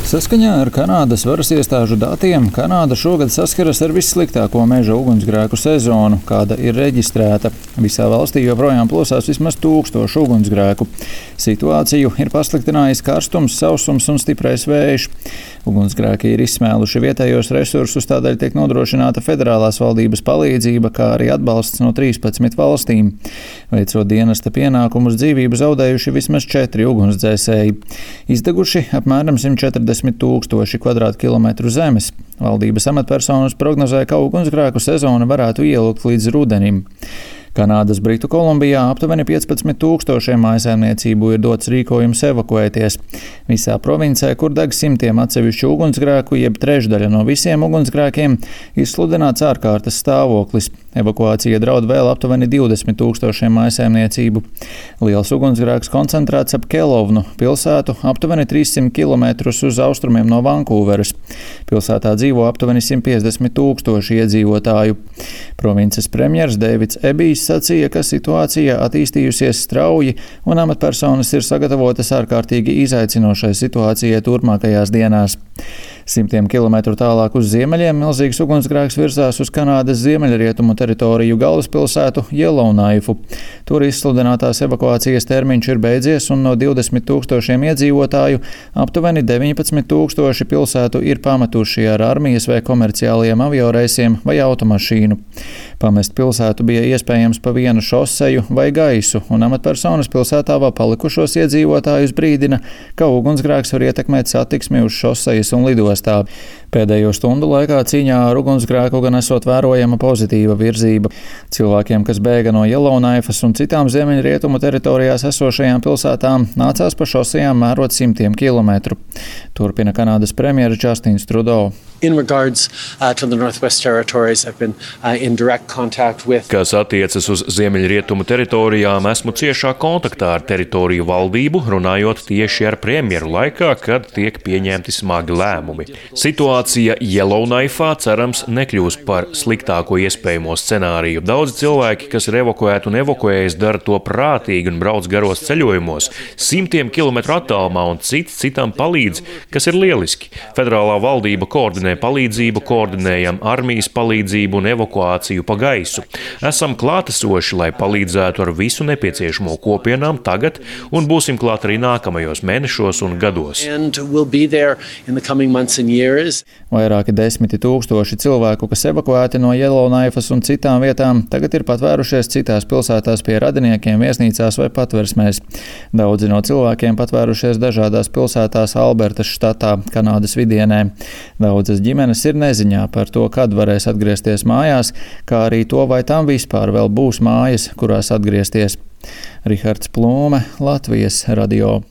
Saskaņā ar Kanādas varas iestāžu datiem, Kanāda šogad saskaras ar vissliktāko meža ugunsgrēku sezonu, kāda ir reģistrēta. Visā valstī joprojām plosās vismaz 1000 ugunsgrēku. Situāciju ir pasliktinājis karstums, sausums un stiprais vējš. Ugunsgrēki ir izsmēluši vietējos resursus, tādēļ tiek nodrošināta federālās valdības palīdzība, kā arī atbalsts no 13 valstīm. Veicot dienesta pienākumus, dzīvību zaudējuši vismaz 4 ugunsdzēsēji. Izdeguši apmēram 140,000 kvadrātkilometru zemes. Valdības amatpersonas prognozē, ka ugunsgrēku sezona varētu ielūgt līdz rudenim. Kanādas Britu Kolumbijā aptuveni 15,000 mājsaimniecību ir dots rīkojums evakuēties. Visā provincē, kur deg simtiem atsevišķu ugunsgrēku, jeb trešdaļa no visiem ugunsgrēkiem, izsludināts ārkārtas stāvoklis. Evakuācija draud vēl aptuveni 20,000 mājsaimniecību. Liels ugunsgrēks koncentrēts ap Kelovnu pilsētu, aptuveni 300 km uz austrumiem no Vankūveras. Pilsētā dzīvo aptuveni 150,000 iedzīvotāju. Provinces premjers Deivids Ebijs sacīja, ka situācija attīstījusies strauji un amatpersonas ir sagatavotas ārkārtīgi izaicinošai situācijai turpmākajās dienās. Simtiem kilometru tālāk uz ziemeļiem milzīgs ugunsgrēks virzās uz Kanādas ziemeļrietumu teritoriju galvaspilsētu Yellowknife. Tur izsludinātās evakuācijas termiņš ir beidzies un no 20,000 iedzīvotāju aptuveni 19,000 pilsētu ir pametuši ar armijas vai komerciāliem avioreisiem vai automašīnu. Pamest pilsētu bija iespējams pa vienu šoseju vai gaisu, un amatpersonas pilsētā vēl palikušos iedzīvotājus brīdina, ka ugunsgrēks var ietekmēt satiksmi uz šosejas un lidostā. Pēdējo stundu laikā cīņā ar ugunsgrēku gan esot vērojama pozitīva virzība. Cilvēkiem, kas bēga no Yellowknifes un citām ziemeļrietumu teritorijās esošajām pilsētām, nācās pa šosejām mērot simtiem kilometru. Turpina Kanādas premjera Justins Trudeau. Kas attiecas uz ziemeļrietumu teritorijām, esmu ciešā kontaktā ar teritoriju valdību, runājot tieši ar premjeru laikā, kad tiek pieņemti smagi lēmumi. Situācija Yellowknifā cerams nekļūs par sliktāko iespējamo scenāriju. Daudz cilvēki, kas ir evakuēti un evakuējas, dara to prātīgi un brauc garos ceļojumos, simtiem kilometru attālumā un cits citam palīdz, kas ir lieliski. Federālā valdība koordinē palīdzību, koordinējam armijas palīdzību un evakuāciju pa gaisu. Esam klātesoši, lai palīdzētu ar visu nepieciešamo kopienām tagad un būsim klāt arī nākamajos mēnešos un gados. Vairāki 10,000 cilvēku, kas evakuēti no Yellowknifes un citām vietām, tagad ir patvērušies citās pilsētās pie radiniekiem, viesnīcās vai patversmēs. Daudzi no cilvēkiem patvērušies dažādās pilsētās Albertas štatā, Kanādas vidienē. Daudzas ģimenes ir neziņā par to, kad varēs atgriezties mājās, kā arī to, vai tam vispār vēl būs mājas, kurās atgriezties. Rihards Plūme, Latvijas radio.